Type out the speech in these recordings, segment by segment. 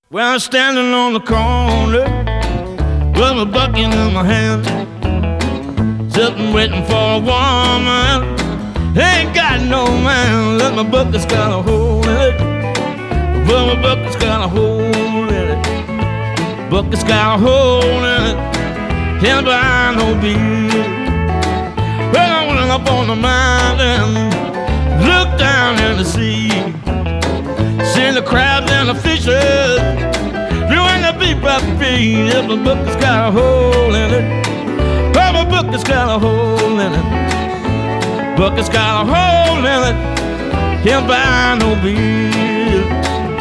Well, I'm standing on the corner with a bucket in my hand, sitting waiting for a woman. Ain't got no man. Look, my bucket's got a hole in it. Well, my bucket's got a hole in it. Bucket's got a hole in it. Can't buy no beer. Well, I went up on the mountain, looked down in the sea, seen the crabs and the fishes doing the beep up feet. If my bucket's got a hole in it, well, my bucket's got a hole in it. Bucket's got a hole in it. Can't buy no beer.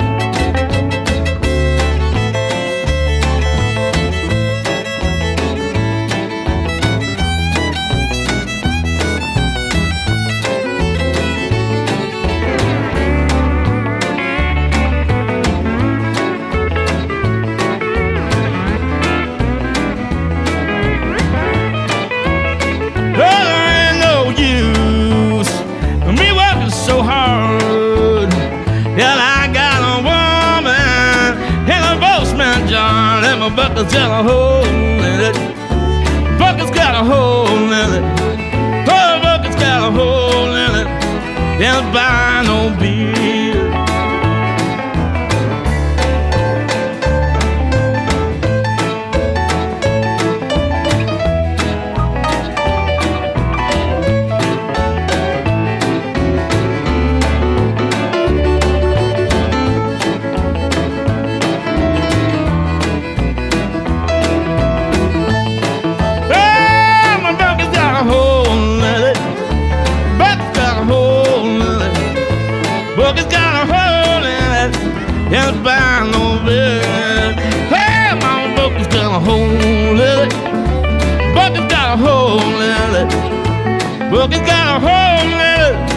So hard that I got a woman in a postman jar, and my bucket's got a hole in it. Bucket's got a hole in it. Oh, bucket's got a hole in it. Can't buy no beer. Bucket's got a hole in it. Can't buy no beer. Hey, my bucket's got a hole in it. Bucket's got a hole in it. Bucket's got a hole in it.